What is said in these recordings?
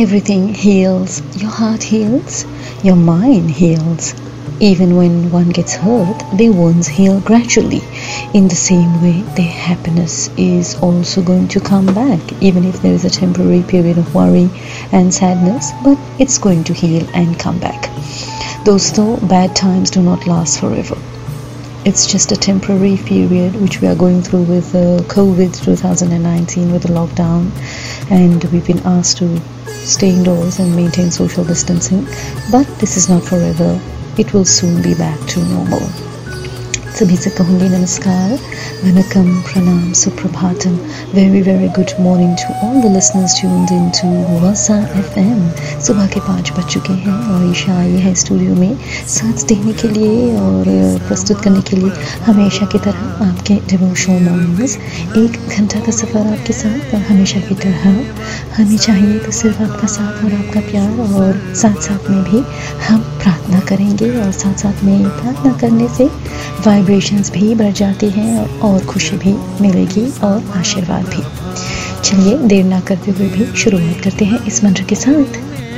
everything heals. Your heart heals, your mind heals. Even when one gets hurt, their wounds heal gradually. In the same way, their happiness is also going to come back, even if there is a temporary period of worry and sadness, but it's going to heal and come back. Though bad times do not last forever. It's just a temporary period which we are going through with COVID 2019, with the lockdown, and we've been asked to stay indoors and maintain social distancing. But this is not forever. It will soon be back to normal. सभी से कहूँगी नमस्कार, वनकम, प्रणाम, Suprabhatam. Very very good morning to all the listeners tuned into Waza FM. सुबह के 5 बज चुके हैं और ईशा आई है स्टूडियो में साथ देने के लिए और प्रस्तुत करने के लिए हमेशा की तरह आपके डिवोशनल मॉर्निंग्स. 1 घंटा का सफ़र आपके साथ हमेशा की तरह. हमें चाहिए तो सिर्फ आपका साथ और आपका प्यार, और साथ साथ में भी हम प्रार्थना करेंगे, और साथ साथ में प्रार्थना करने से वाइब्रेशंस भी बढ़ जाती हैं और खुशी भी मिलेगी और आशीर्वाद भी. चलिए देर ना करते हुए भी शुरुआत करते हैं इस मंत्र के साथ.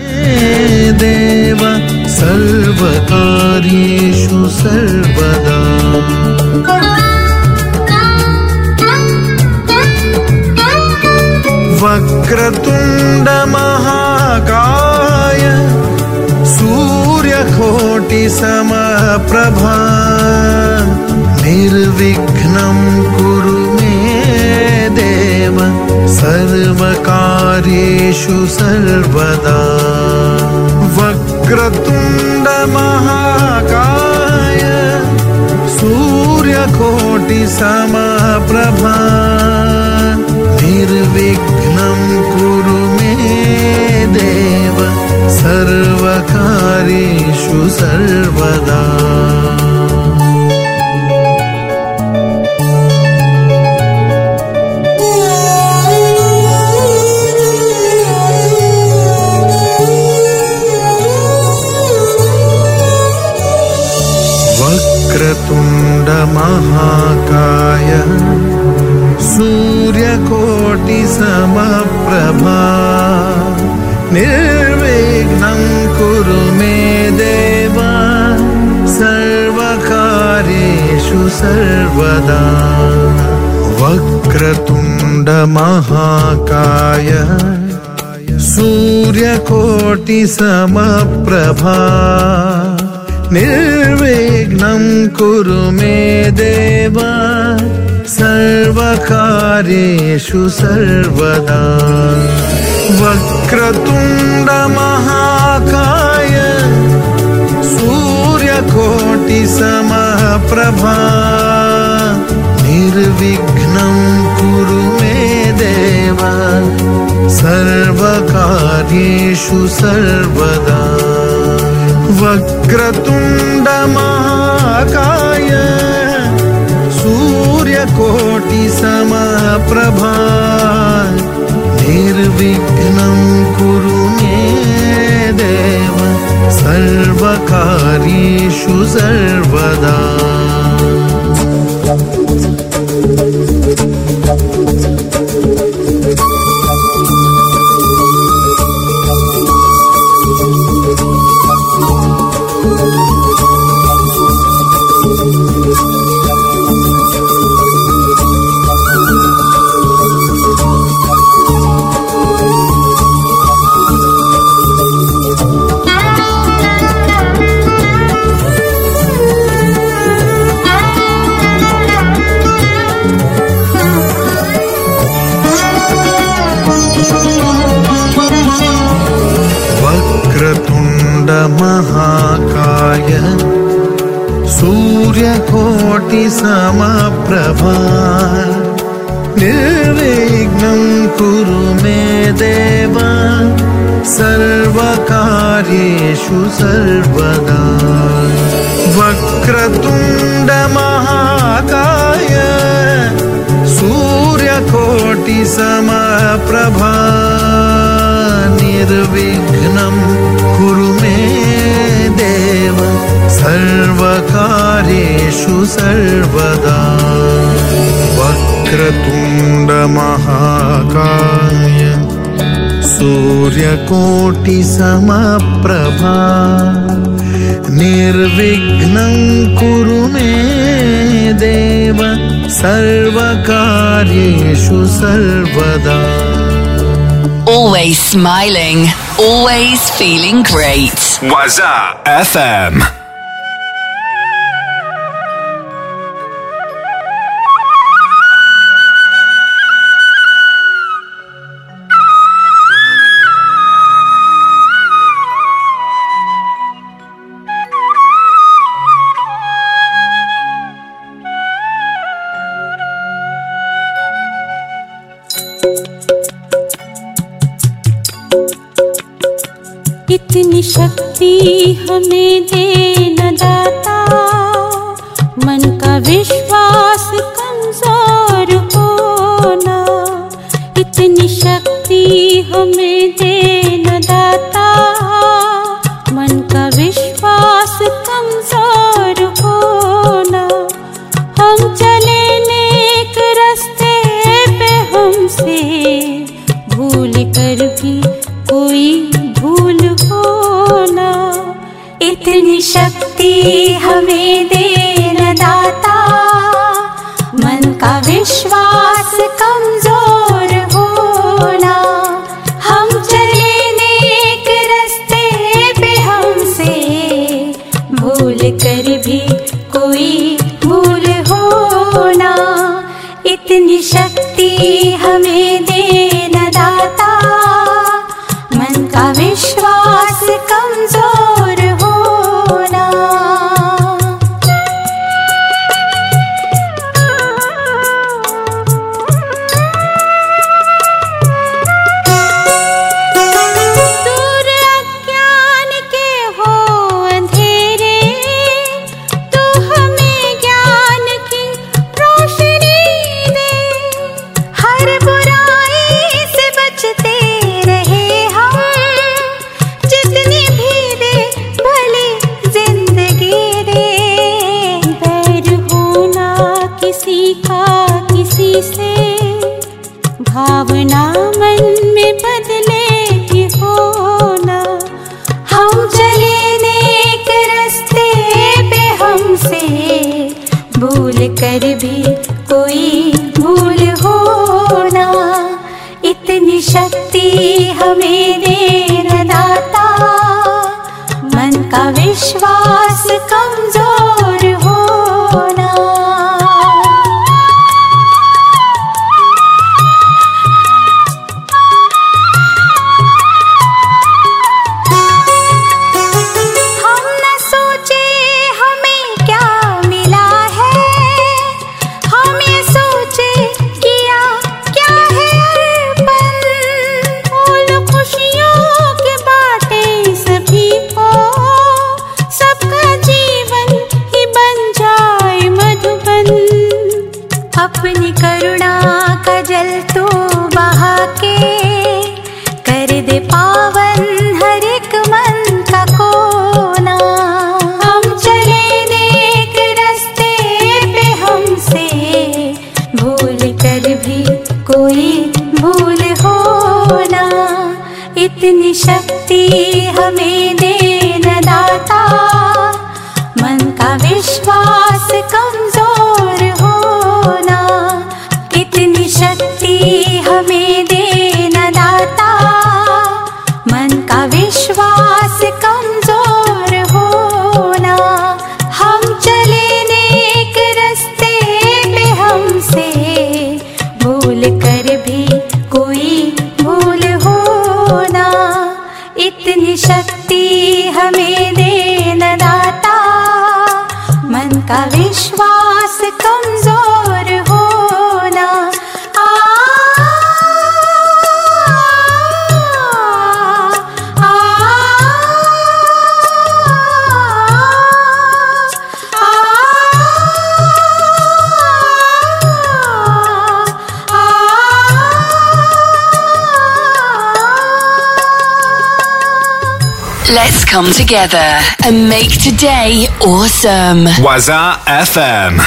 देवा सर्वकार्येषु सर्वदा वक्रतुंड महाकाय सूर्यकोटि समप्रभा निर्विघ्नं कुरु मे देव सर्वकार्येषु सर्वदा. वक्रतुंड महाकाय सूर्यकोटि समप्रभा निर्विघ्नं कुरु मे देव सर्वकार्येषु सर्वदा. वक्रतुंड महाकाय सूर्यकोटि समप्रभा निर्विघ्नं कुरु मे देव सर्वकार्येषु सर्वदा. वक्रतुंड महाकाय सूर्यकोटि समप्रभा निर्विघ्नं कुरु मे देव सर्वकार्येषु सर्वदा. वक्रतुंड महाकाय सूर्यकोटि समप्रभा निर्विघ्नं कुरु मे देव सर्वकार्येषु सर्वदा. वक्रतुंड महाकाय सूर्यकोटि समप्रभा निर्विघ्नं कुरु मे देव सर्वकार्येषु सर्वदा. वक्रतुंड महाकाय सूर्यकोटि समप्रभा निर्विघ्नं कुरु मे देव सर्वकार्येषु सर्वदा. वक्रतुंड महाकाय सूर्यकोटि समप्रभा निर्विघ्नं कुरु मे देव सर्वकार्येषु सर्वदा. वक्रतुंड महाकाय सूर्यकोटि समप्रभा निर्विघ्नं कुरु मे देव सर्वकार्येषु सर्वदा. Always smiling, always feeling great. Waza FM. इतनी शक्ति हमें दे न दाता, मन का विश्वास कमजोर होना. इतनी शक्ति हमें दे न दाता, मन का विश्वास कमजोर होना. हम चले नेक रास्ते पे, हमसे भूल कर भी कोई भूल होना. इतनी शक्ति हमें दे न दाता, मन का विश्वास कमजोर होना. हम चले नेक रास्ते पे, हमसे भूल कर भी कोई भूल होना. इतनी शक्ति हमें दे न दाता, मन का विश्वास कमजोर होना. दूर अज्ञान के हो अंधेरे, तू हमें ज्ञान की रोशनी दे. हर बुराई से बचते रहे हम, जितनी भी दे भली जिंदगी दे. बैर होना किसी का किसी से, भावना मन में बदले की होना. हम चले नेक रास्ते पे, हमसे भूल कर भी कोई भूल होना. इतनी शक्ति हमें दे न दाता, मन का विश्वास कमजोर होना. हम न सोचे हमें क्या मिला है, हम ये सोचे किया क्या है अर्पण. फूल खुशियों के बाटे सभी को, सबका जीवन ही बन जाए मधुबन. अपनी करुणा का जल तो बहा के, कर दे पावन हर एक मन का कोना. हम चले नेक रास्ते पे, हमसे भूल कर भी कोई भूल होना. इतनी शक्ति हमें दे न दाता, मन का विश्वास कमजोर होना. इतनी शक्ति हमें दे न दाता, मन का विश्वास कमजोर होना. हम चले नेक रास्ते पे, हमसे भूल कर भी कोई भूल होना. इतनी शक्ति हमें दे न दाता, मन का विश्वास कमजोर होना. आ आ Let's come together and make today awesome. Waza FM.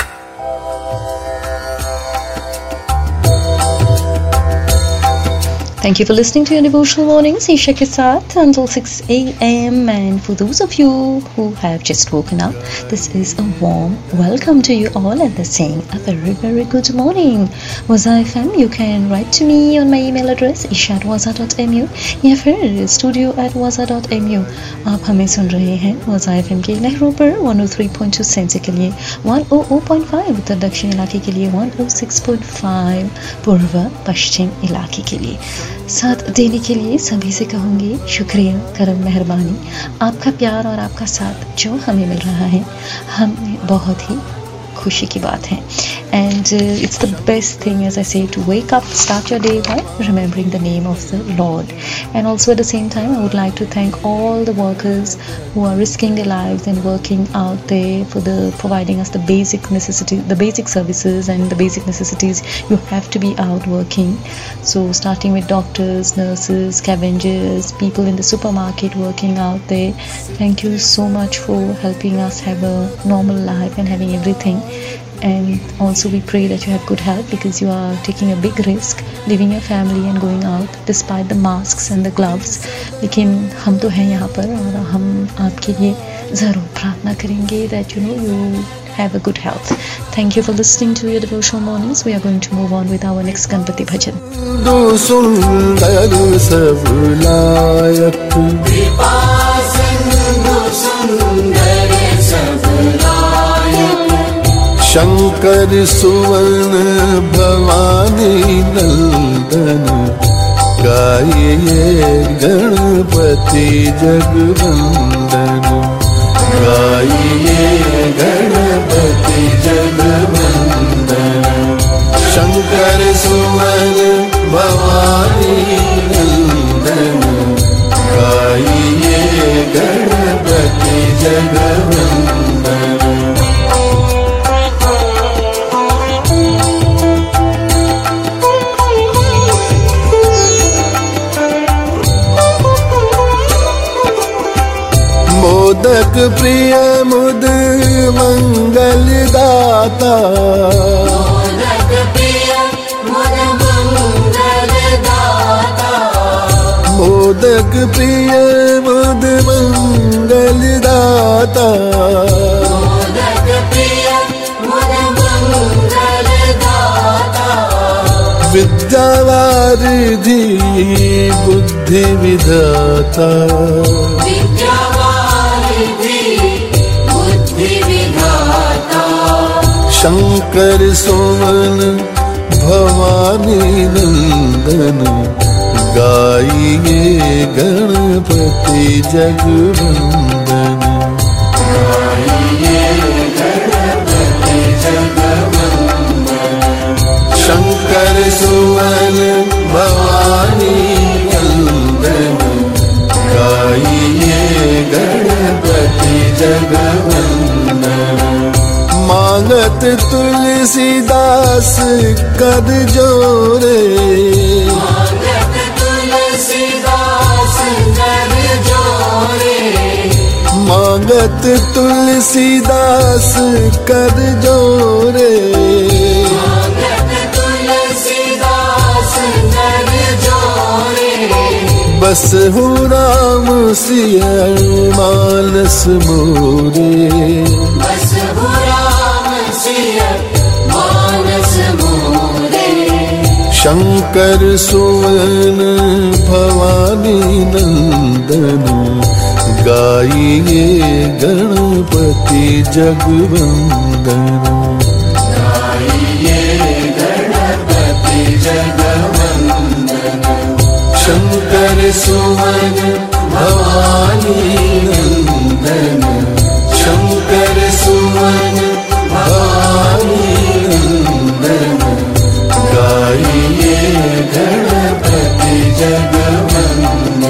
Thank you for listening to your devotional mornings, Isha ke saath until 6 a.m. And for those of you who have just woken up, this is a warm welcome to you all and saying a very, very good morning. Waza FM, you can write to me on my email address isha@waza.mu या फिर studio@waza.mu. आप हमें सुन रहे हैं Waza FM के लहरों पर 103.2 sense के लिए 100.5 उत्तर दक्षिण इलाके के लिए 106.5 पूर्व पश्चिम इलाके के लिए। साथ देने के लिए सभी से कहूँगी शुक्रिया, करम, मेहरबानी। आपका प्यार और आपका साथ जो हमें मिल रहा है, हमें बहुत ही खुशी की बात है। And it's the best thing, as I say, to wake up, start your day by remembering the name of the Lord. And also at the same time, I would like to thank all the workers who are risking their lives and working out there for providing us the basic necessities, the basic services and the basic necessities. You have to be out working. So starting with doctors, nurses, scavengers, people in the supermarket working out there. Thank you so much for helping us have a normal life and having everything. And also we pray that you have good health, because you are taking a big risk leaving your family and going out despite the masks and the gloves. लेकिन हम तो हैं यहाँ पर और हम आपके लिए ज़रूर प्रार्थना करेंगे that you have a good health. Thank you for listening to your devotional mornings. We are going to move on with our next Ganpati bhajan. दो सुंदर सब लायक कृपा सिंधु सुंदर सब लायक शंकर सुवन भवानी नंदन गाइए गणपति जगवंदन गाइए गणपति जगवंदन शंकर सुवन भवानी नंदन गाइए गणपति जगवंदन। मोदक प्रिय मुद मंगल दाता मोदक प्रिय मुद मंगल दाता मोदक प्रिय मुद मंगल दाता मोदक प्रिय मुद मंगल दाता विद्यावारिधि बुद्धि विधाता शंकर सुवन भवानी नंदन गाइए गणपति जगवंदन गाइए गणपति जगवंदन शंकर सुवन भवानी नंदन गाइए गणपति जगवंदन। मांगत तुलसीदास कर जोरे मांगत तुलसीदास कर जोरे मांगत तुलसीदास कर जोरे मांगत तुलसीदास कर जोरे बस हूँ राम सिया मानस मोरे बस हूँ मानस मोरे शंकर सुवन भवानी नंदन गाइए गणपति जगवंदन गाइए गणपति जगवंदन शंकर सुवन भवानी नंदन शंकर सुवन भवानी नंदन गाइए गणपति जगवंदन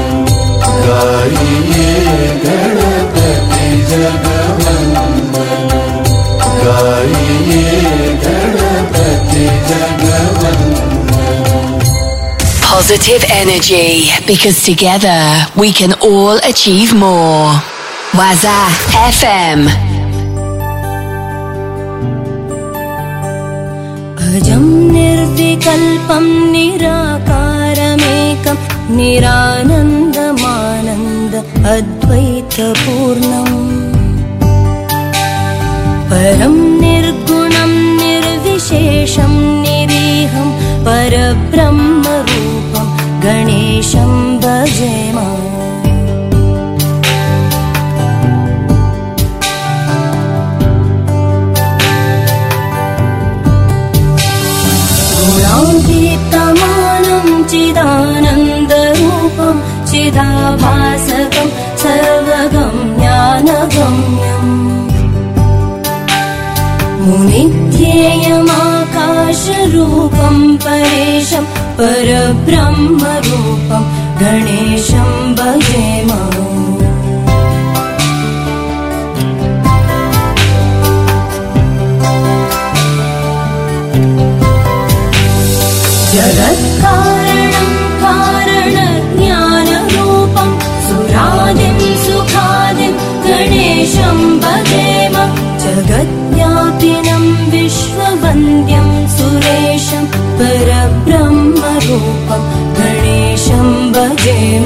गाइए गणपति जगवंदन गाइए Ganpati जगवंदन। Positive energy, because together we can all achieve more. Waza FM. अजं निर्विकल्पं निराकारमेव निरानन्दमानन्द अद्वैतपूर्णम् परं निर्गुणं निर्विशेषं निरीहं परब्रह्मरूपं गणेशं भजेम गुणातीतमानं चिदानन्दरूपं चिदाभासकं सर्वगं ज्ञानगम्यम् मुनिध्येयमाकाशरूपं परेशं परब्रह्मरूपं गणेशं भजेम जगत्कारणं कारणज्ञानरूपं सुरादिं सुखादिं गणेशं भजेम जगद्व्यापिनं विश्ववन्द्यं सुरेशं परब्रह्मरूपं गणेशं भजेम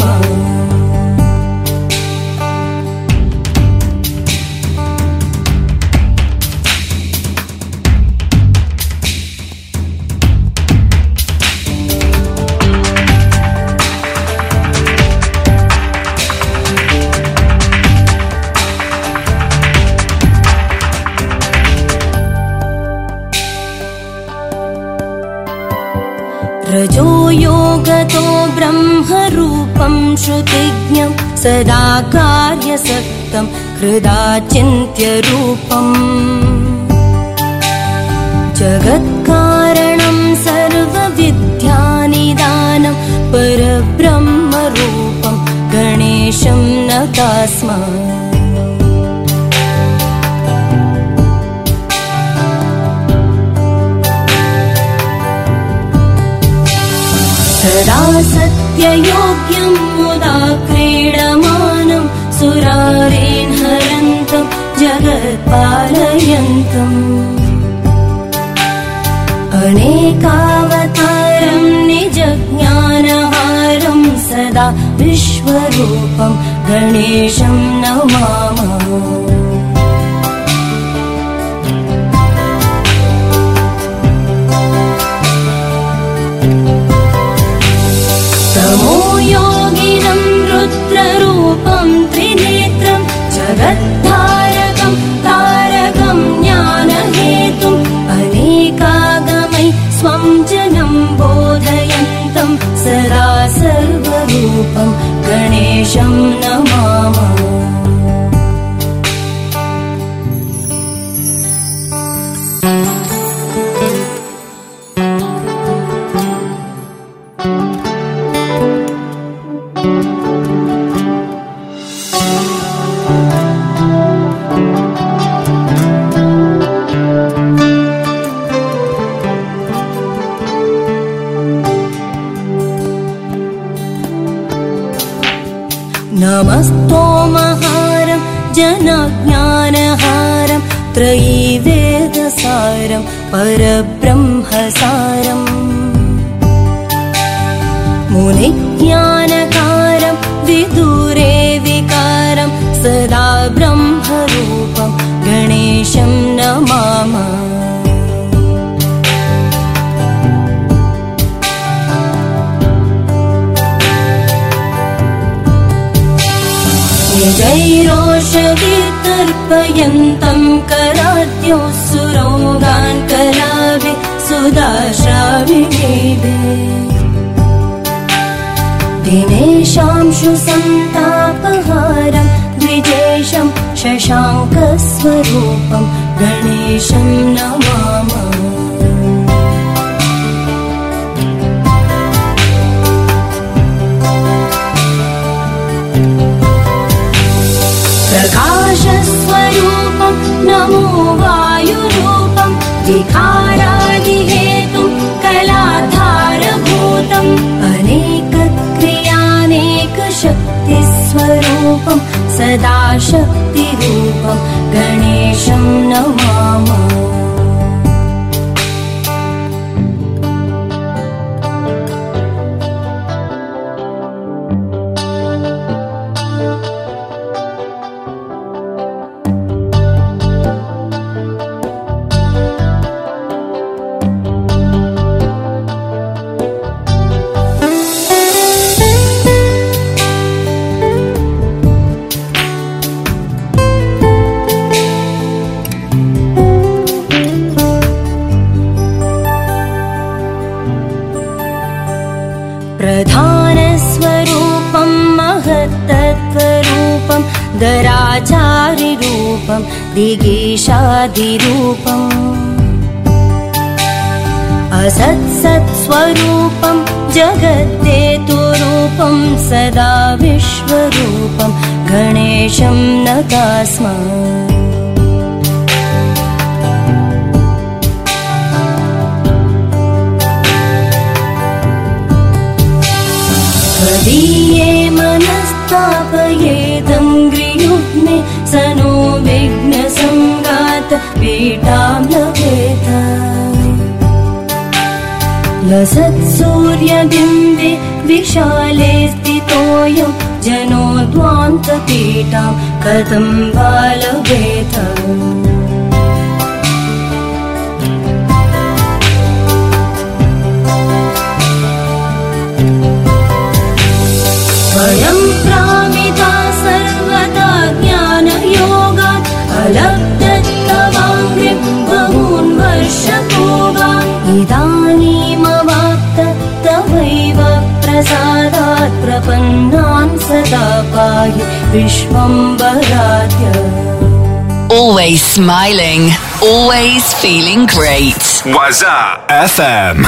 रजो योगतो ब्रह्मरूपं श्रुतिज्ञं सदा कार्यसक्तं हृदाचिन्त्यरूपम् जगत्कारणं सर्वविद्यानिदानं परब्रह्मरूपं गणेशं नतास्म सदा सत्ययोग्यं मुदा क्रीडमानं सुरारेण हरन्तं जगत्पालयन्तम् अनेकावतारं निजज्ञानहारं सदा विश्वरूपं गणेशं नमामः तमो योगिनं रुद्ररूपं त्रिनेत्रं जगत्तारकं तारकं ज्ञानहेतुम् अनेकागमै स्वं जनं बोधयन्तं सदा सर्वरूपं गणेशं नमामः नमस्तोमहारं जनज्ञानहारं त्रयीवेदसारं परब्रह्मसारम् मुनिज्ञानकारं विदुरे विकारं सदा ब्रह्मरूपं गणेशं नमामः निजैरोषधीतर्पयन्तं कराद्यो सुरोगान् कलाभि सुदाश्राविवेदे दिनेशांशु सन्तापहारं द्विजेशं शशाङ्कस्वरूपं गणेशं नमामः प्रकाशस्वरूपं नमो वायुरूपं विकारादिहेतुं कलाधारभूतम् अनेकक्रियानेकशक्तिस्वरूपं सदा शक्तिरूपं गणेशं नमामः प्रधानस्वरूपं महत्तत्त्वरूपं दराचारिरूपं दिगीशादिरूपम् असत्सत्स्वरूपं जगद्देतुरूपं सदा विश्वरूपं गणेशं नतास्मः त्वदीये मनस्तापयेदं गृयुग्मे स नो विघ्नसङ्गात पीठां लभेत लसत्सूर्यबिम्बे विशाले स्थितोऽयं जनो ध्वान्तपीठां कथं वा लभेत वयं प्रामिता सर्वदा ज्ञानयोगात् अलब्धत्तवाङ्घ्रिं बहून् वर्षपूर्वात् इदानीमवाप्त तवैव प्रसादात् प्रपन्नान् सदा पाहि विश्वम्भराध्य Always smiling, always feeling great. Waza FM.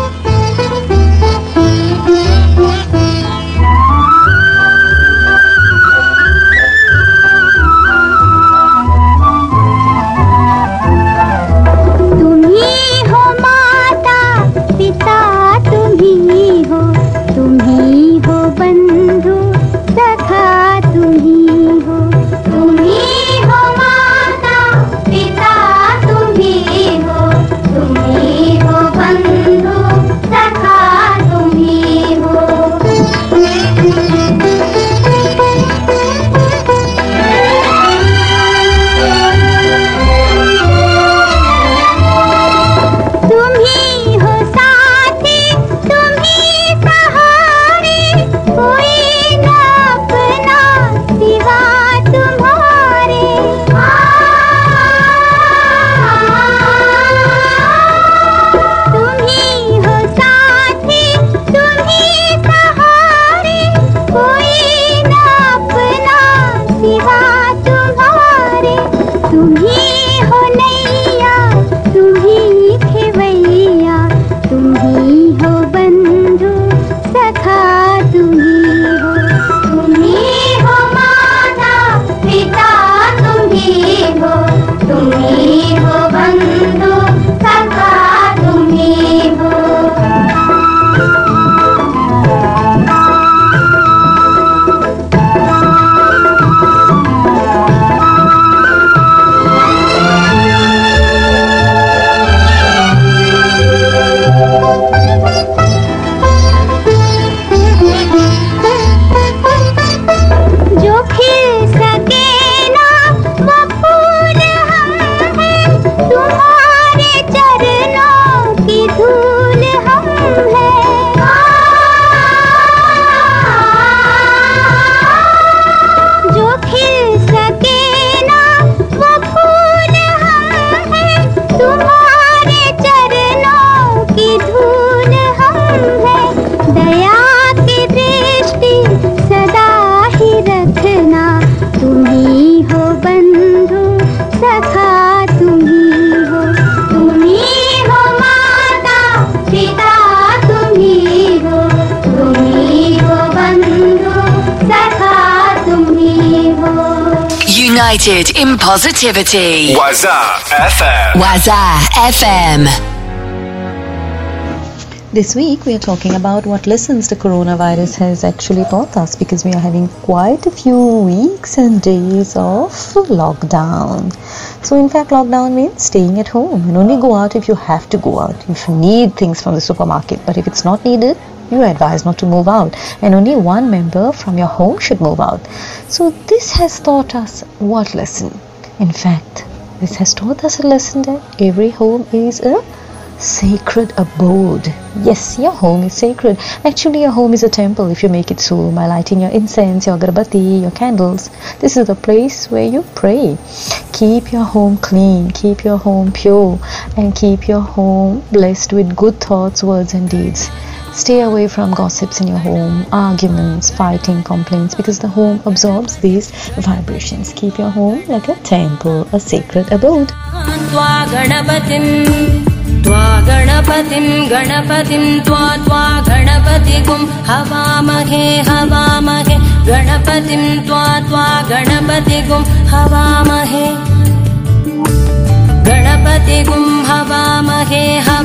United in positivity. Waza FM. Waza FM. This week we are talking about what lessons the coronavirus has actually taught us, because we are having quite a few weeks and days of lockdown. So in fact lockdown means staying at home and only go out if you have to go out, if you need things from the supermarket. But if it's not needed, you are advised not to move out, and only one member from your home should move out. So this has taught us what lesson? In fact, this has taught us a lesson that every home is a sacred abode. Yes, your home is sacred. Actually, your home is a temple if you make it so, by lighting your incense, your agarbatti, your candles. This is the place where you pray. Keep your home clean, keep your home pure, and keep your home blessed with good thoughts, words and deeds. Stay away from gossips in your home, arguments, fighting, complaints, because the home absorbs these vibrations. Keep your home like a temple, a sacred abode. गणपतिं त्वा गणपतिगुं हवामहे गणपतिं त्वा गणपतिगुं हवामहे गणपतिगुं हवामहे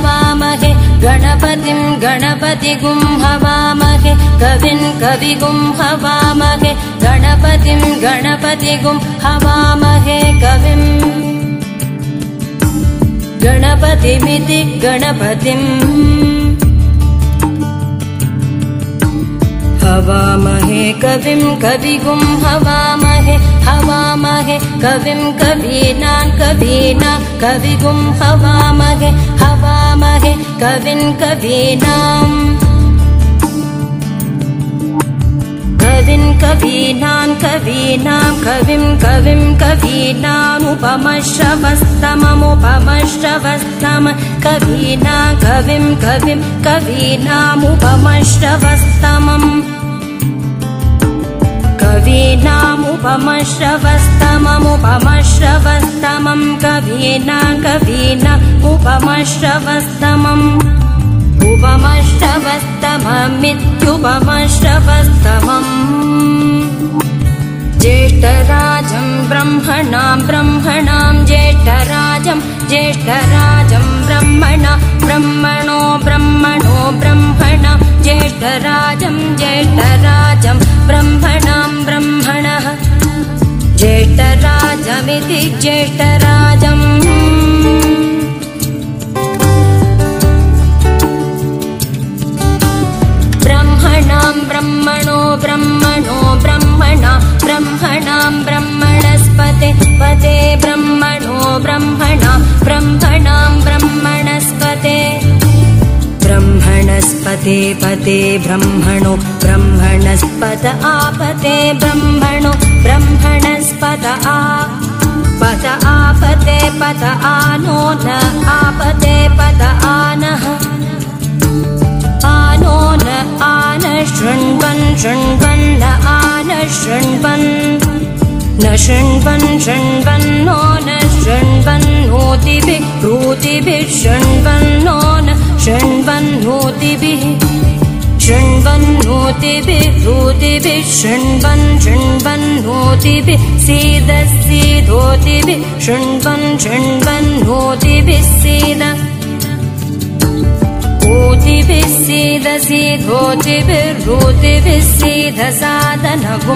गणपतिगुं हवामहे कविगुं हवामहे गणपतिगुं हवामहे कविम् गणपतिमिति गणपतिम् हवामहे कविगुं हवामहे कविं कवीनां कविगुं हवामहे कविं कवीनाम् कविं कवीनामुपमश्रवस्तमम् उपमश्रवस्तममित्युपमश्रवस्तमम् ज्येष्ठराजं ब्रह्मणां ज्येष्ठराजं ब्रह्मणो ब्रह्मणा ज्येष्ठराजं ब्रह्मणः ज्येष्ठराजमिति ज्येष्ठराजम् ब्रह्मणो ब्रह्मणा ब्रह्मणस्पते ब्रह्मणो ब्रह्मणां ब्रह्मणस्पते पते ब्रह्मणो ब्रह्मणस्पत आपते ब्रह्मणो ब्रह्मणस्पत आपते पत आनो न आपते पत आनः आनो न आन शृण्वन् न आन शृण्वन् न शृण्वन्नो न शृण्वन्नोतिभिः शृण्वन्नो न शृण्वन्नोतिभिः शृण्वन्नोतिभिः सीदोतिभिः शृण्वन्नोतिभिः सीद ोतिभिः सीदोतिभिः सीद साधनगुं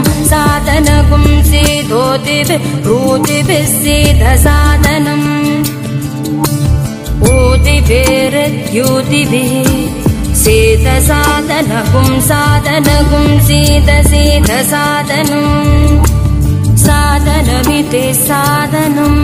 सीदोतिभिः सीद साधनम् ओतिभिर्द्योतिभिः सीद साधनगुं सीद साधनम् साधनमिति साधनम्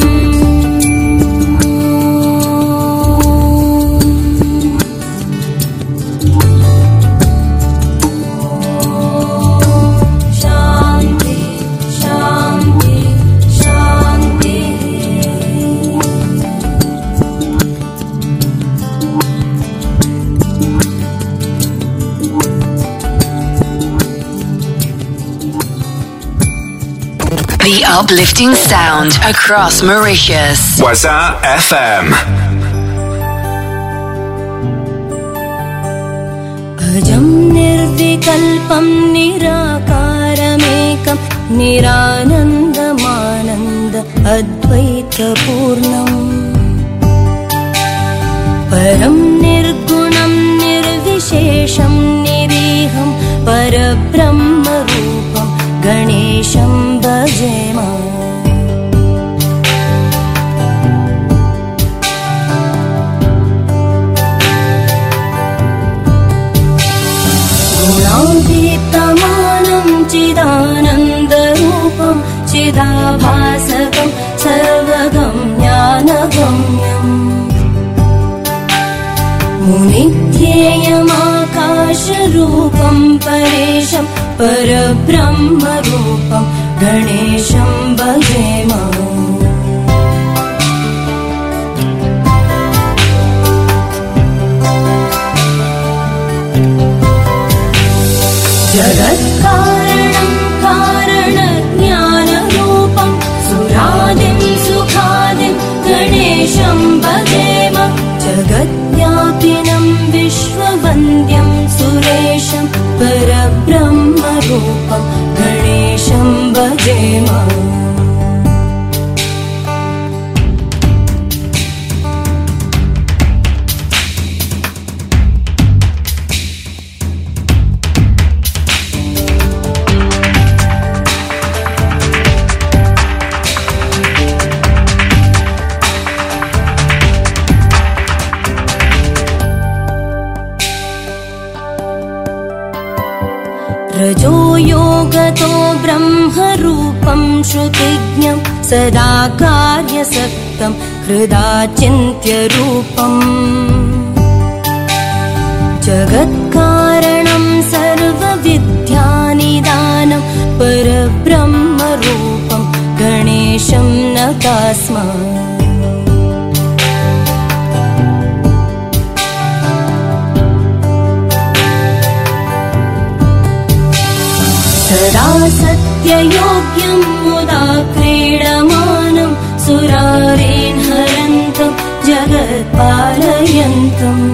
The uplifting sound across Mauritius. Waza FM. अजं निर्विकल्पं निराकारमेकं निरानन्दमानन्द अद्वैतपूर्णम् परं निर्गुणं निर्विशेषं निरीहं परब्रह्मरूपं गणेशं भजेम गुणातीतमानं चिदानन्दरूपं चिदाभासकं सर्वगं ज्ञानगम्यम् मुनिध्येयमाकाशरूपं परेशं परब्रह्मरूपं गणेशं भजेम जगत्कारणं कारणज्ञानरूपं सुरादिं सुखादिं गणेशं भजेम जगद्व्यापिनं विश्ववन्द्यं सुरेशं परब्रह्मरूपं गणेशं भजेम रजो योगतो ब्रह्मरूपं श्रुतिज्ञं सदा कार्यसक्तं हृदा चिन्त्यरूपम् जगत्कारणं सर्वविद्यानिदानं परब्रह्मरूपं गणेशं नतास्म सदा सत्ययोग्यं मुदा क्रीडमानं सुरारेण हरन्तं जगत्पालयन्तम्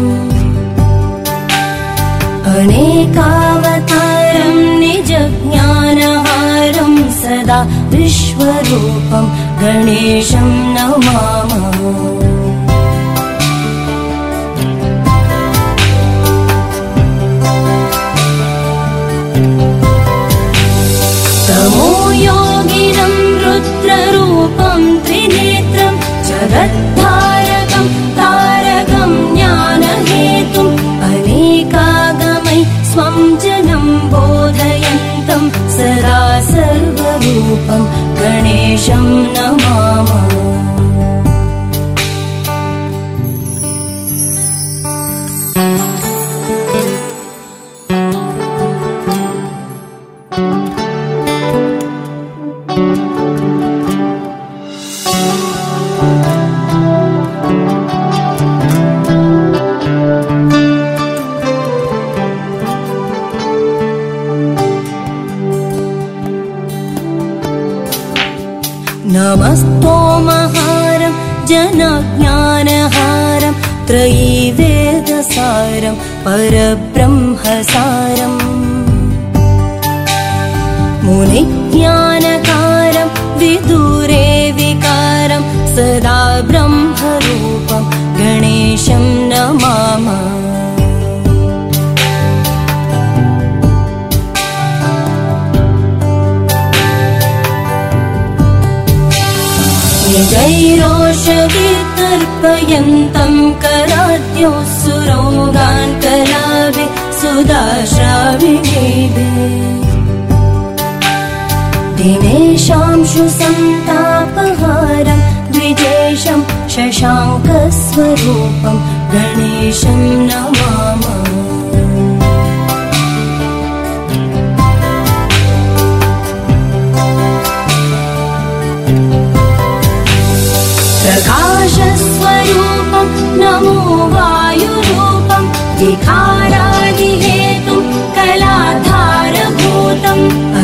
अनेकावतारं निजज्ञानहारं सदा विश्वरूपं गणेशं नमामः तमो योगिनं रुद्ररूपं त्रिनेत्रं जगद्धारकं तारकं ज्ञानहेतुम् अनेकागमै स्वं जनं बोधयन्तं सदा सर्वरूपं गणेशं नमामः नमस्तोमहारं जनज्ञानहारं त्रयीवेदसारं परब्रह्मसारं मुनिज्ञानकारं विदुरे विकारं सदा ब्रह्मरूपं गणेशं नमामः निजैरोषवितर्पयन्तं कराद्यो सुरोगान् कलाभि सुदाश्राविवेदे दिनेशांशु सन्तापहारं द्विजेशं शशाङ्कस्वरूपं गणेशं नमामः प्रकाशस्वरूपं नमो वायुरूपं विकारादिहेतुं कलाधारभूतम्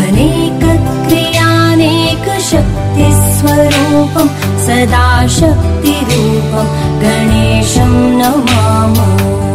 अनेकक्रियानेकशक्तिस्वरूपं सदा शक्तिरूपं गणेशं नमामः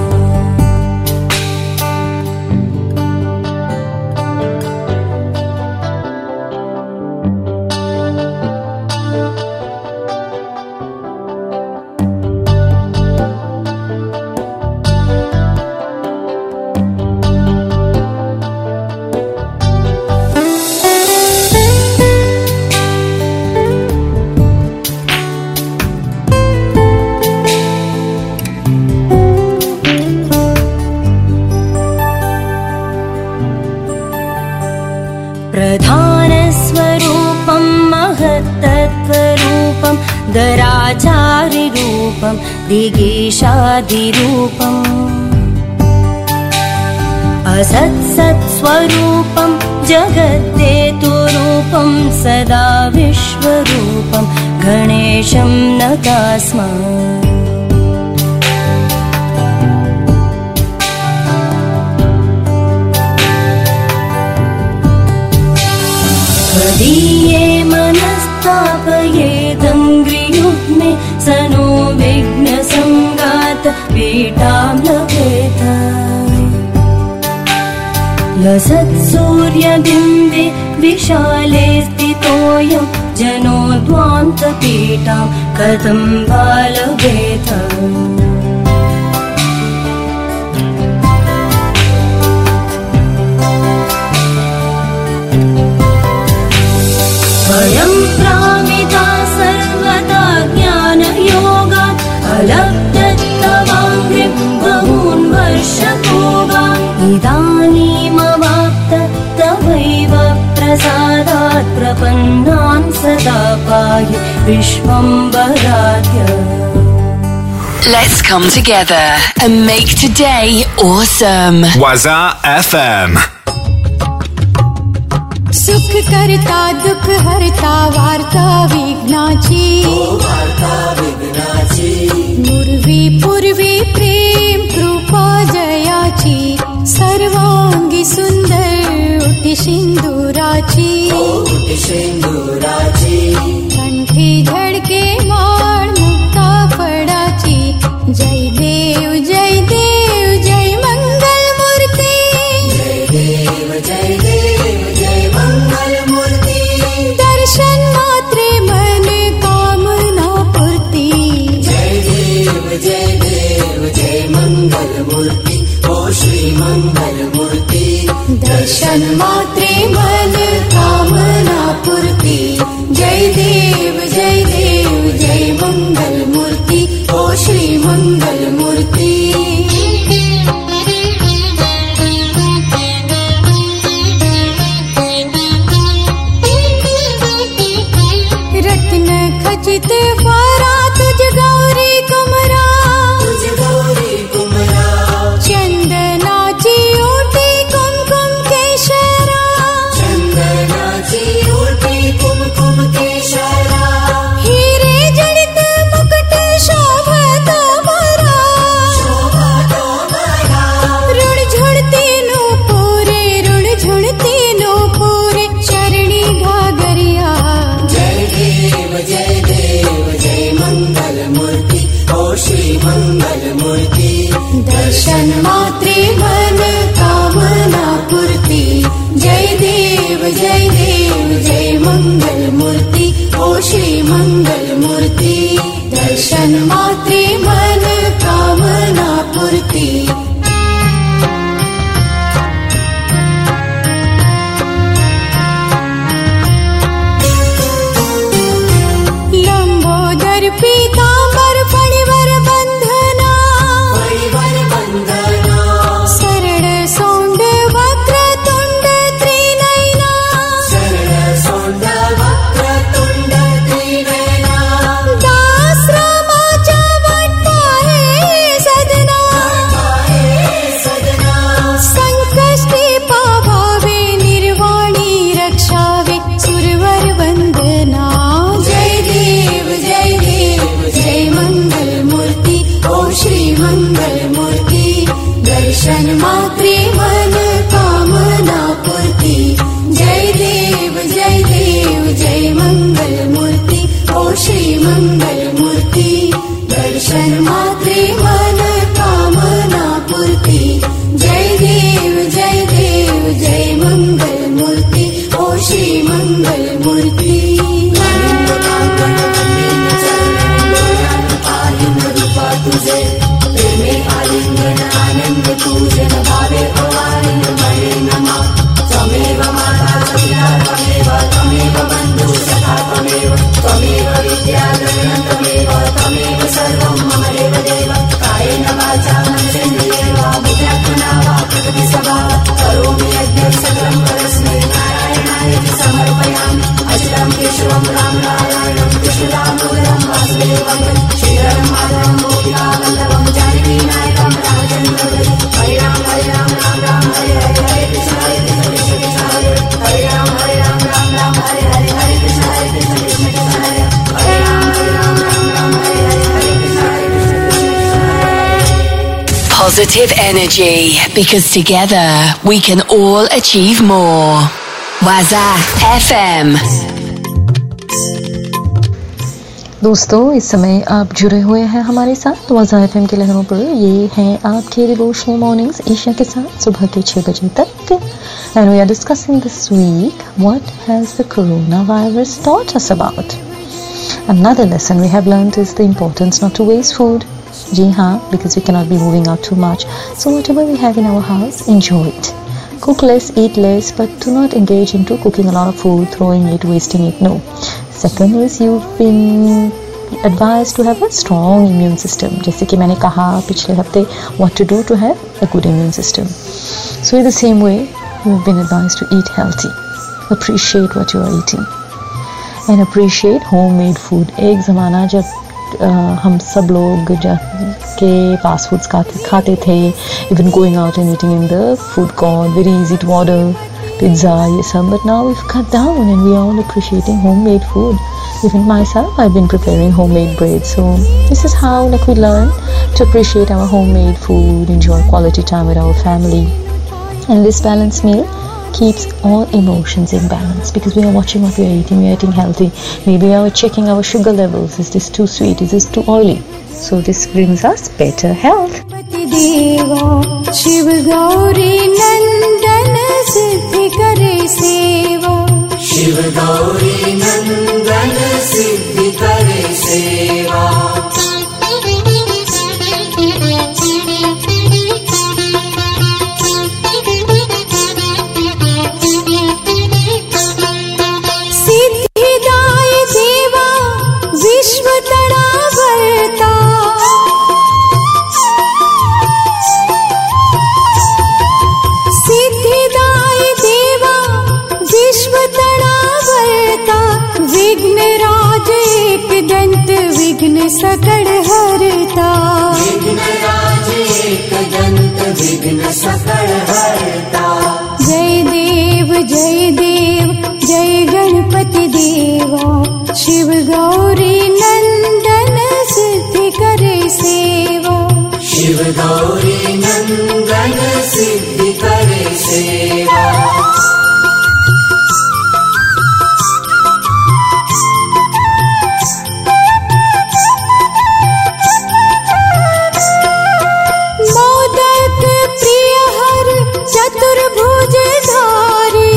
प्रधानस्वरूपं महत्तत्त्वरूपं दराचारिरूपं दिगीशादिरूपम् असत्सत्स्वरूपं जगद्देतुरूपं सदा विश्वरूपं गणेशं नतास्म मदीये मनस्तापयेदङ्घ्रियुग्मे सनो विघ्नसङ्गात पीठां लभेत लसत्सूर्यबिम्बे विशाले स्थितोऽयं जनो ध्वान्तपीठां कथं वा लभेत वयं प्रामिता सर्वदा ज्ञानयोगात् अलब्धत्तवाङ्घ्रिं बहून् वर्षपूर्वान् इदानीमवाप्त तवैव प्रसादात् प्रपन्नान् सदा पाहि विश्वम्भराध्य. Let's come together and make today awesome. Waza FM. सुख करता दुख हरता वार्ता विघ्नाची मुर्वी पूर्वी प्रेम कृपा जयाची सर्वांगी सुंदर उठी सिंदुराची कंठी झडके माळ मुक्ता फडाची जय देव जय देव जय मंगल मूर्ती जय देव जय देव जय मंगल मूर्ती दर्शन मात्रे मन कामना पूर्ती जय देव जय मंगल मूर्ती ओ श्री मंगल मूर्ती दर्शन मात्रे मन कामना पूर्ती जय देव जय मंगल मूर्ती ओ श्री मंगल मूर्ती. रत्न खचित फारा तुझ गौरी कुमरा चंदनाची ओटी कुमकुम केशरा हिरे जडित मुकुट शोभत मोरा ऋण झुड़ती नो पूरे चरणी घागरिया जय देव जय मंगल मूर्ति ओ श्री मंगल मूर्ति दर्शन मात्रे मन कामना पूर्ति जय देव जय मंगल मूर्ति ओ श्री मंगल मूर्ति दर्शन मात्रे मन कामना पूर्ति. लंबोदर पीतांबर फणिवर बंधना सरळ सोंड वक्र तुंड त्रिनयना दास रामाच्या वाटपाहे सदना संकष्टी पावावे निर्वाणी रक्षावे सुरवर वंदना जय देव जय मंगल मूर्ति ओ श्री मंगल मूर्ति दर्शन मात्रे मन कामना पूर्ति जय देव जय मंगल मूर्ति ओ श्री मंगल मूर्ति दर्शन मात्रे मन कामना पूर्ति जय देव जय मंगल मूर्ति ओ श्री मंगल मूर्ति. तुझे प्रेमे आलिंगन आनंद पूजन भावे भवानी मणे नमः त्वमेव माता पिता त्वमेव बन्धु सखा त्वमेव विद्याधरं त्वमेव सर्वं मम देव कायेन वाचा मनसेन्द्रियेर्वा बुद्ध्यात्मना वा प्रकृति स्वभावात् करोमि यज्ञं सकलं परस्मै नारायणाय समर्पयामि अजरं केशवं राम नारायणं कृष्णदामोदरं वासुदेवं श्रीधरं माधवं गोपिकावल्लभं जानकी नायकं रामचन्द्रं हरे Ram Ram Ram Hare Hare Hare Krishna Krishna Hare Hare Ram Ram Ram Hare Hare Hare Krishna Krishna Hare Hare Ram Ram Hare Hare Hare Krishna Positive energy, because together we can all achieve more. Waza FM। दोस्तों, इस समय आप जुड़े हुए हैं हमारे साथ वाजा एफएम के लहरों पर। ये हैं आपके डिवोशनल मॉर्निंग्स ईशा के साथ सुबह के 6 बजे तक। And we are discussing this week what has the corona virus taught us about. Another lesson we have learned is the importance not to waste food. जी हाँ, because we cannot be moving out too much. So whatever we have in our house, enjoy it. Cook less, eat less, but do not engage into cooking a lot of food, throwing it, wasting it. No. Second is you've been advised to have a strong immune system. जैसे कि मैंने कहा पिछले हफ्ते, what to do to have a good immune system. So in the same way, you've been advised to eat healthy. Appreciate what you are eating. And appreciate homemade food. एक ज़माना जब हम सब लोग जाके फास्ट फूड्स खाते थे, even going out and eating in the food court, very easy to order pizza ये सब, but now we've cut down and we are all appreciating homemade food. Even myself, I've been preparing homemade bread. So this is how we learn to appreciate our homemade food, enjoy quality time with our family. And this balanced meal keeps all emotions in balance because we are watching what we are eating healthy. Maybe we are checking our sugar levels. Is this too sweet? Is this too oily? So this brings us better health. Shiv Gauri Nandan सिद्धि करे सेवा, शिव गौरी नंदन सिद्धि करे सेवा। सिद्धिदायी देवा विश्व तड़ावरता, सिद्धिदायी देवा विश्व तड़ावरता, विघ्न राज एक दंत विघ्न सकड़ हरता, विघ्न राज एक दंत विघ्न सकड़ हरता। जय देव जय देव जय गणपति देवा, शिव गौरी नंदन सिद्धि करे सेवा, शिव गौरी नंदन सिद्धि करे सेवा। मोदक प्रिय हर चतुर्भुज धारी,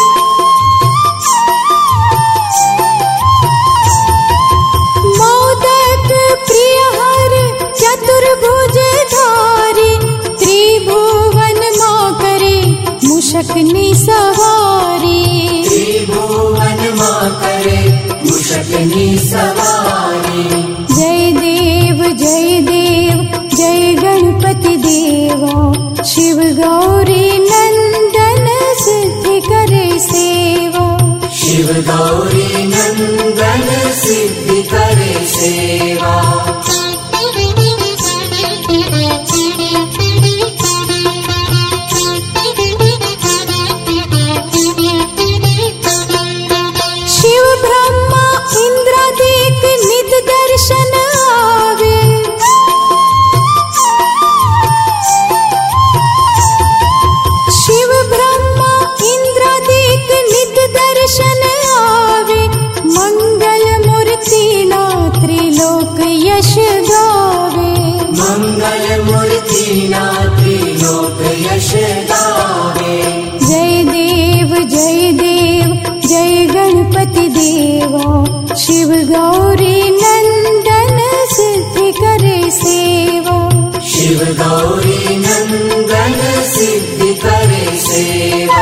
मोदक प्रिय हर चतुर्भुज धारी, त्रिभुवन मां करे मुशकनी सवारी, त्रिभुवन मां करे मुशकनी सवारी। जय देव जय गणपति देवा, शिव गौरी नंदन सिद्धि करे सेवा, शिव गौरी नंदन सिद्धि करे सेवा। शिव ब्रह्मा इंद्रादिक नित दर्शन आवे, शिव ब्रह्मा इंद्रादिक नित दर्शन आवे, मंगल मूर्ति ना त्रिलोक यश गावे, मंगल मूर्ति ना त्रिलोक यश गावे। जय देव जय गणपति देवा, शिव गौरी नंदन सिद्धि करे सेवा, शिव गौरी नंदन सिद्धि करे सेवा।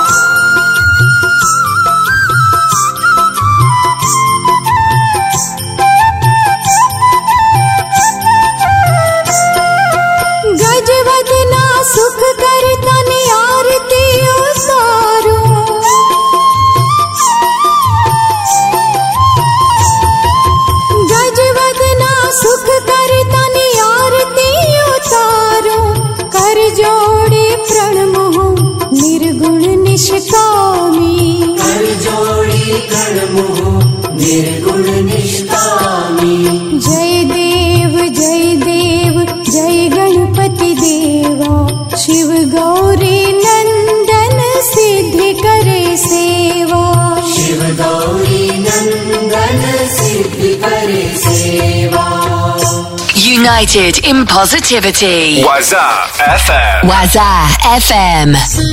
गजवदना सुख करता आरती उतारो, गजवदना सुख करता आरती उतारो, कर जोड़े प्रणमो निर्गुण निष्कामी, कर जोड़ी प्रणमो निर्गुण निष्कामी। जय देव जय गणपति देवा, शिव गौरी नंदन सिद्धि करे से united in positivity. Waza FM. Waza FM.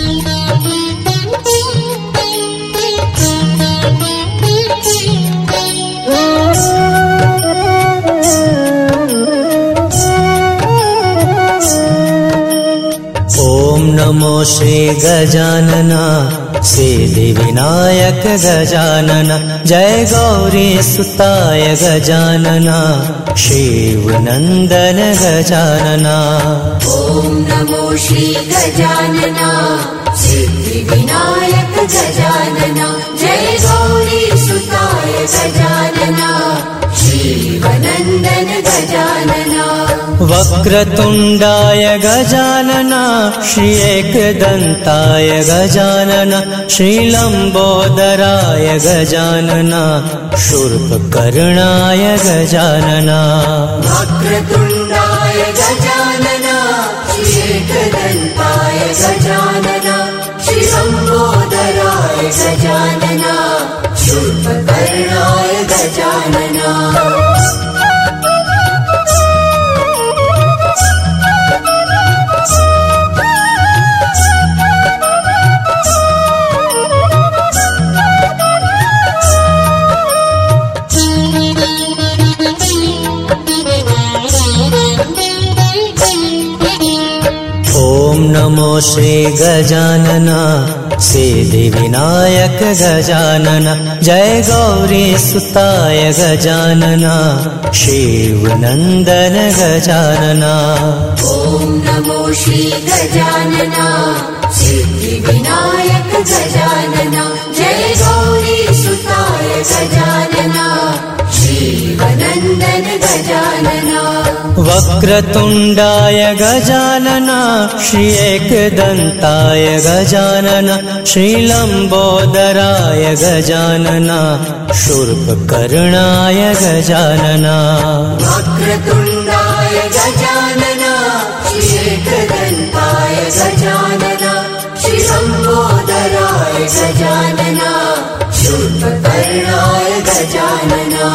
ओम नमो श्री गजानना सिद्धिविनायक गजानना जय गौरी सुताय गजानना शिवनंदन गजानना। ओम नमो श्री गजानना सिद्धिविनायक गजानना जय गौरी सुताय गजानना शिवनंदन गजानना। वक्रतुंडाय गजानना श्री एकदंताय गजानना श्रीलंबोदराय गजानना शूर्पकर्णाय गजानना। वक्रतुंडाय गजानना श्री एकदंताय गजानना श्रीलंबोदराय गजानना शूर्पकर्णाय गजानना। ओम नमो श्री गजानना सिद्धिविनायक गजानना जय गौरी सुताय गजानना शिवनंदन गजानना। ओम नमो श्री गजानना सिद्धिविनायक गजानना जय गौरी सुताय गजानना शिवनंदन गजानना। वक्रतुंडाय गजानना श्री एकदंताय गजानना श्रीलंबोदराय गजानना शूर्पकर्णाय गजानना। वक्रतुंडाय गजानना श्री एकदंताय गजानना श्रीलंबोदराय गजानना शूर्पकर्णाय गजानना।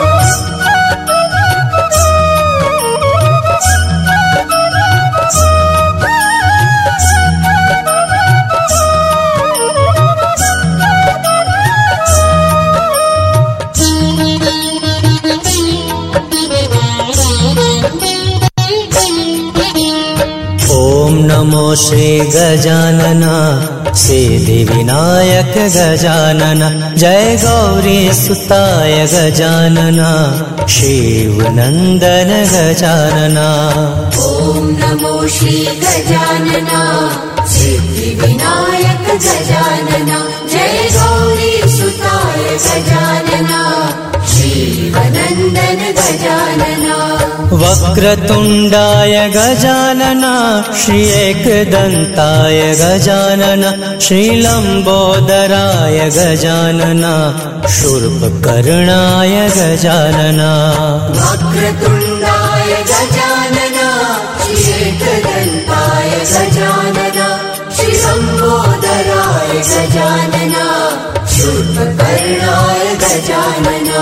ओम नमो श्री गजानना सिद्धिविनायक गजानना जय गौरी सुताय गजानना शिवनंदन गजानना। ओम नमो श्री गजानना सिद्धिविनायक गजानना जय गौरी सुताय गजानना शिवनंदन गजानना। वक्रतुंडाय गजानना श्री एकदंताय गजानना श्रीलंबोदराय गजानना शूर्पकर्णाय गजानना। वक्रतुंडाय गजानना श्री एकदंताय गजानना श्रीलंबोदराय गजानना शूर्पकर्णाय गजानना।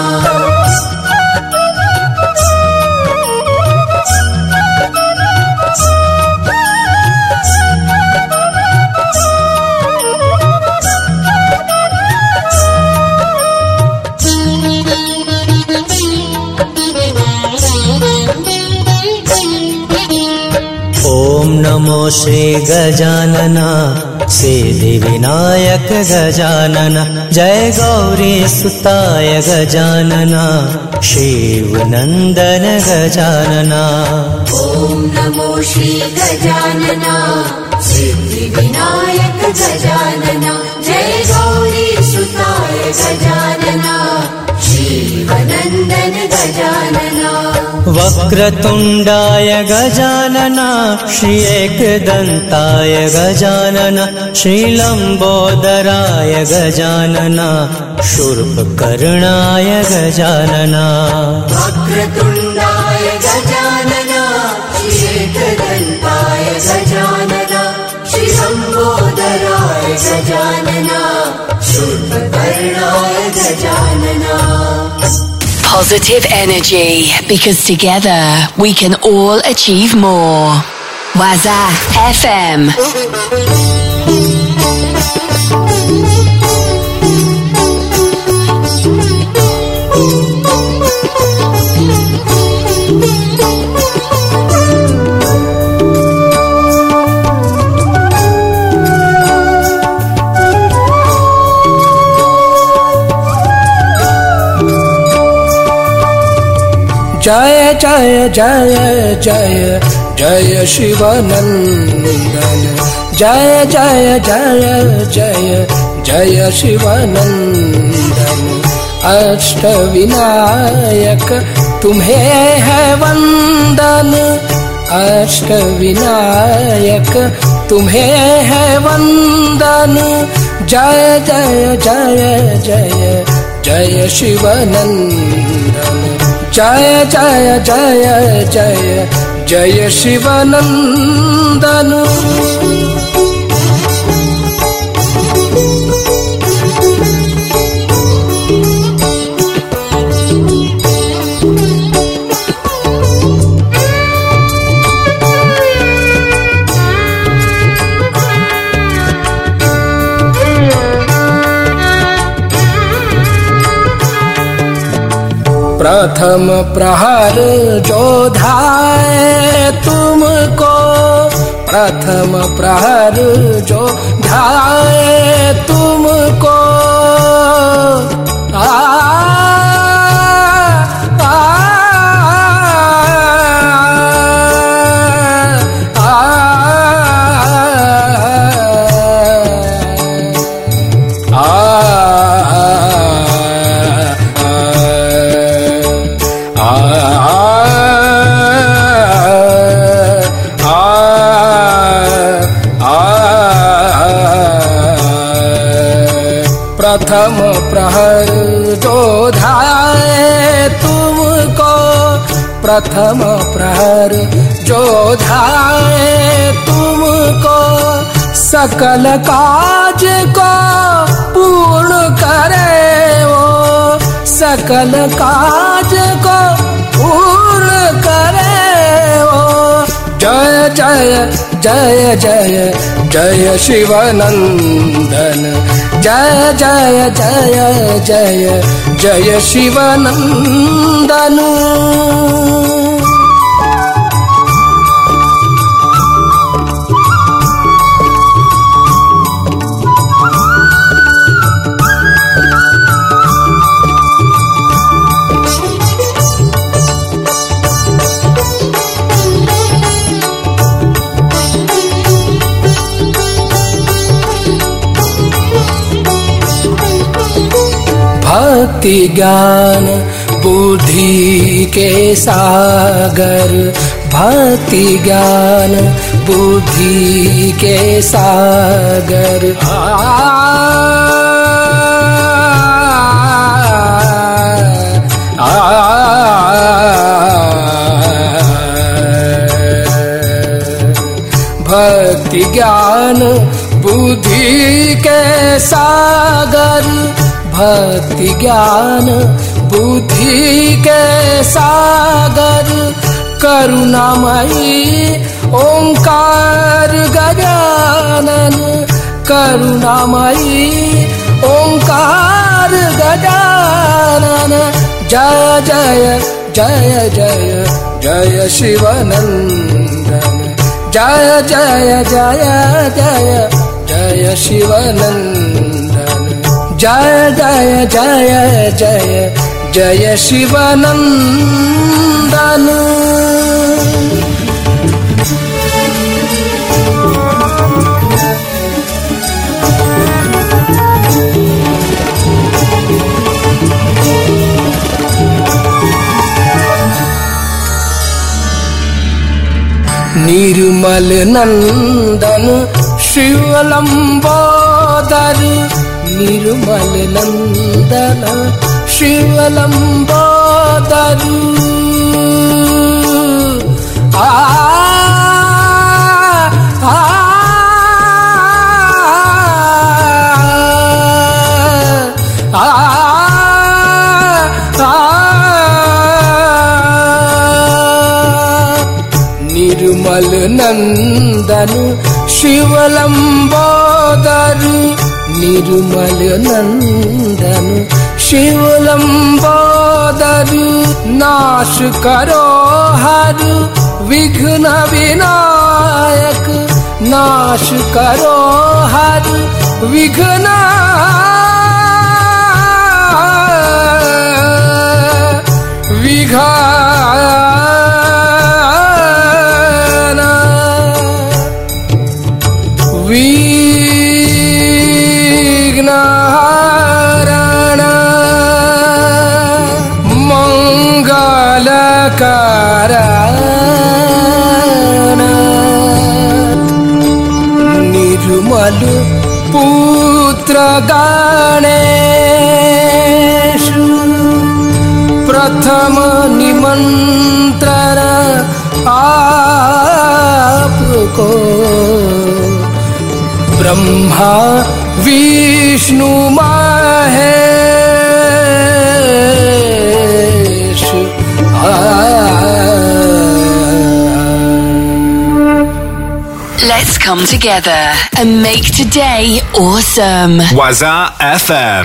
ओम नमो श्री गजानना सिद्धिविनायक गजानना जय गौरी सुताय गजानना शिवनंदन गजानना। ओम नमो श्री गजानना सिद्धिविनायक गजानना जय Gauri सुताय Gajanana Shivnandan Gajanana. वक्रतुंडाय Gajanana Shri एकदंताय Gajanana श्रीलंबोदराय Gajanana शूर्पकर्णाय Gajanana. वक्रतुंडाय Gajanana Shri एकदंताय Gajanana श्रीलंबोदराय Gajanana शूर्पकर्णाय Gajanana. positive energy, because together we can all achieve more. Waza FM. जय जय जय जय जय शिवानंदन जय जय जय जय जय शिवानंदन अष्टविनायक तुम्हें है वंदन अष्टविनायक तुम्हें है वंदन जय जय जय जय जय शिवानंदन जय जय जय जय जय शिवानंदन प्रथम प्रहर जो ध्याए तुमको प्रथम प्रहर जो ध्याए तुमको प्रथम प्रहर जो ध्याए तुमको प्रथम प्रहर जो ध्याए तुमको सकल काज को पूर्ण करे वो सकल काज को पूर्ण करे वो जय जय जय जय जय शिवानंदन जय जय जय जय जय शिवानंदन भक्ति ज्ञान बुद्धि के सागर भक्ति ज्ञान बुद्धि के सागर भक्ति ज्ञान बुद्धि के सागर भक्ति ज्ञान बुद्धि के सागर करुणामयी ओंकार गजानन करुणामयी ओंकार गजानन जय जय जय जय जय शिवानंदन जय जय जय जय जय शिवानंदन जय जय जय जय जय शिवानंदन निर्मल नंदन शिवलंबोदर निर्मल नंदन शिवलंबोदर आ आ आ शिवलंबोदर निर्मल नंदन शिवलंबोदर नाश करो हर विघ्न विनायक नाश करो हर विघ्न विघ्नहरण मंगलकारण निर्मल पुत्र गणेश प्रथम निमंत्रण आपको Brahma Vishnu Mahesh Let's come together and make today awesome. Waza FM.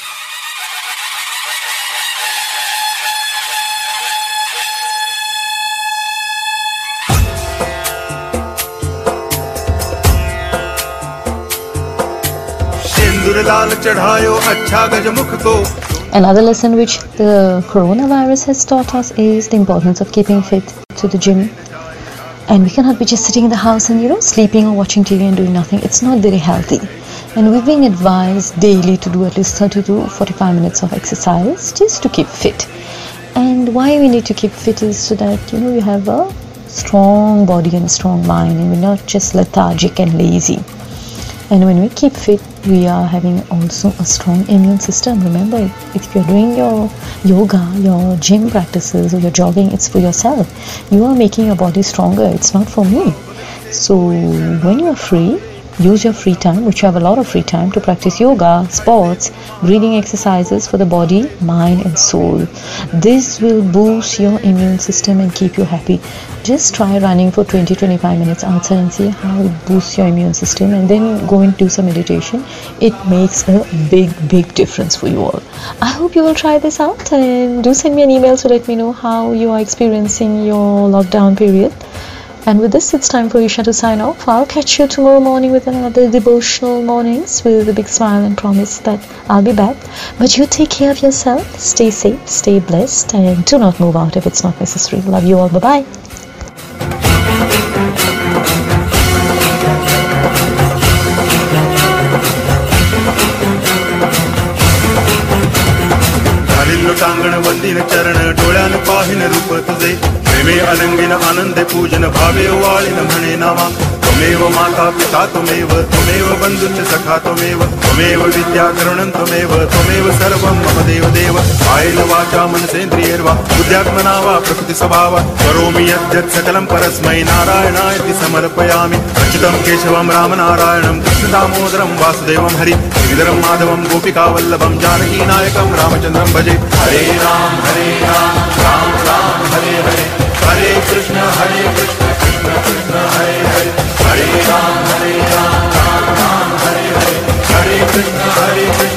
Another lesson which the coronavirus has taught us is the importance of keeping fit to the gym. And we cannot be just sitting in the house and sleeping or watching TV and doing nothing. It's not very healthy. And we've been advised daily to do at least 30 to 45 minutes of exercise just to keep fit. And why we need to keep fit is so that you have a strong body and a strong mind, and we're not just lethargic and lazy. And when we keep fit, we are having also a strong immune system. Remember, if you're doing your yoga, your gym practices, or your jogging, it's for yourself. You are making your body stronger. It's not for me. So when you are free, use your free time, which you have a lot of free time, to practice yoga, sports, breathing exercises for the body, mind and soul. This will boost your immune system and keep you happy. Just try running for 20-25 minutes outside and see how it boosts your immune system, and then go and do some meditation. It makes a big difference for you all. I hope you will try this out, and do send me an email to let me know how you are experiencing your lockdown period. And with this, it's time for Isha to sign off. I'll catch you tomorrow morning with another devotional mornings with a big smile and promise that I'll be back. But you take care of yourself, stay safe, stay blessed, and do not move out if it's not necessary. Love you all. Bye-bye. टांगण वंदीन चरण डोळ्यान पाहिन रूप तुझे प्रेमे अलंगिन आनंद पूजन भावे वाळीन म्हणे नामा त्वमेव माता पिता त्वमेव त्वमेव बंधुश्च सखा त्वमेव त्वमेव विद्या करुणं त्वमेव सर्वं मम देव देव कायेन वाचा मनसेन्द्रियैर्वा बुद्ध्यात्मना वा प्रकृति स्वभावात् करोमि यद्यत् सकलं परस्मै नारायणायति समर्पयामि अच्युतं केशवं रामनारायणं कृष्णदामोदरं वासुदेवं हरि श्रीधरं माधवं गोपिकावल्लभं जानकीनायकं रामचन्द्रं भजे हरे राम राम राम हरे हरे हरे कृष्ण कृष्ण कृष्ण हरे हरे हरे राम राम राम हरे हरे हरे कृष्ण